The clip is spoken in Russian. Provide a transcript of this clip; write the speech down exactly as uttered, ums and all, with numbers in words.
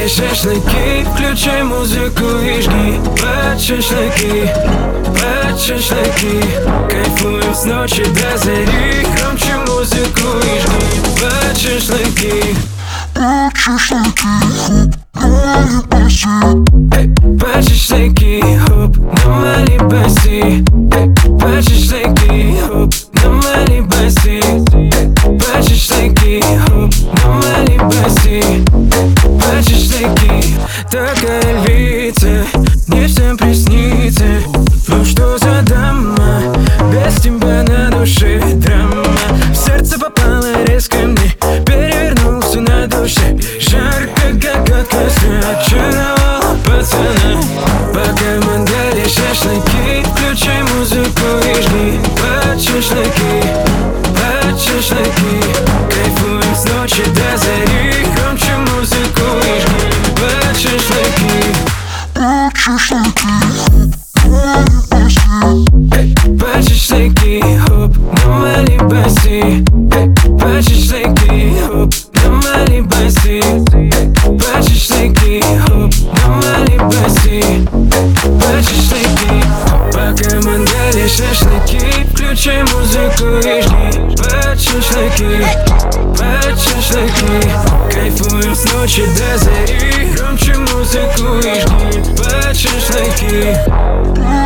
мандале шашлыки, включай музыку и жги. Под шашлыки, под шашлыки, кайфуем с ночи до зари. Громче музыку и жги. Под шашлыки, под шашлыки, под шашлыки, хоп, на мали баси. Под шашлыки, хоп, на мали баси. Под шашлыки, хоп, на мали баси. Под шашлыки, такая львица, не всем приснится. Ну что за дама, без тебя на душе драма. В сердце попала резко мне, перевернулся на душе. Жарко, как от костра, очаровала пацана. Пока в мангале шашлыки, включай музыку и жги. Под шашлыки, под шашлыки, кайфуем с ночи до зари. Громче музыку и жги. Под шашлыки, под шашлыки, под шашлыки, хоп, на мали баси. Под шашлыки, хоп, на мали баси. Под шашлыки, хоп, на мали баси. Под шашлыки, пока в мангале шашлыки, включай музыку и жги. Под шашлыки, под шашлыки, кайфуем с ночи до зари. Громче музыку и жги. Под шашлыки.